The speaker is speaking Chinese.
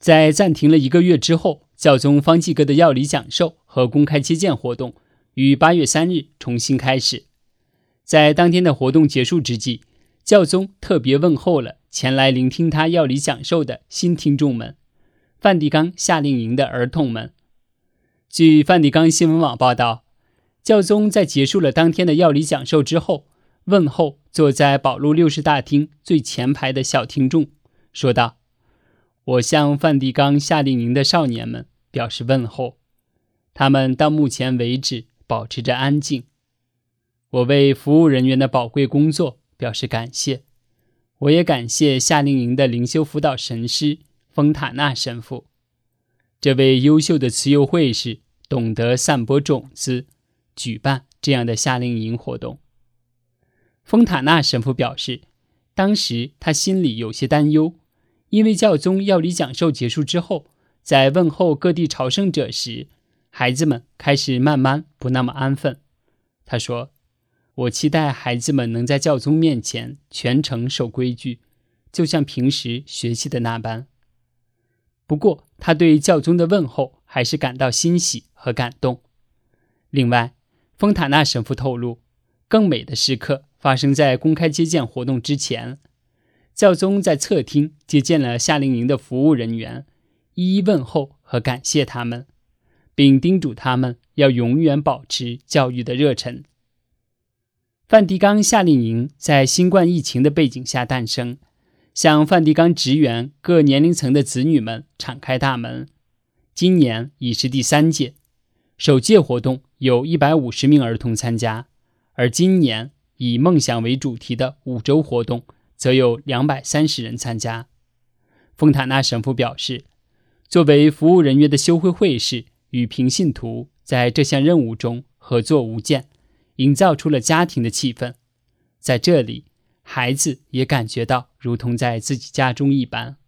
在暂停了1个月之后，教宗方济各的药理讲授和公开接见活动于8月3日重新开始。在当天的活动结束之际，教宗特别问候了前来聆听他药理讲授的新听众们，梵蒂冈夏令营的儿童们。据梵蒂冈新闻网报道，教宗在结束了当天的药理讲授之后，问候坐在保禄六世大厅最前排的小听众，说道：我向梵蒂冈夏令营的少年们表示问候，他们到目前为止保持着安静。我为服务人员的宝贵工作表示感谢，我也感谢夏令营的灵修辅导神师丰塔纳神父。这位优秀的慈幼会士懂得散播种子，举办这样的夏令营活动。丰塔纳神父表示，当时他心里有些担忧，因为教宗药理讲授结束之后，在问候各地朝圣者时，孩子们开始慢慢不那么安分。他说，我期待孩子们能在教宗面前全程守规矩，就像平时学习的那般。不过他对教宗的问候还是感到欣喜和感动。另外，丰塔纳神父透露，更美的时刻发生在公开接见活动之前。教宗在侧厅接见了夏令营的服务人员，一一问候和感谢他们，并叮嘱他们要永远保持教育的热忱。梵蒂冈夏令营在新冠疫情的背景下诞生，向梵蒂冈职员各年龄层的子女们敞开大门。今年已是第3届，首届活动有150名儿童参加，而今年以梦想为主题的5周活动则有230人参加。丰塔纳神父表示，作为服务人员的修会会士与平信徒在这项任务中合作无间，营造出了家庭的气氛。在这里，孩子也感觉到如同在自己家中一般。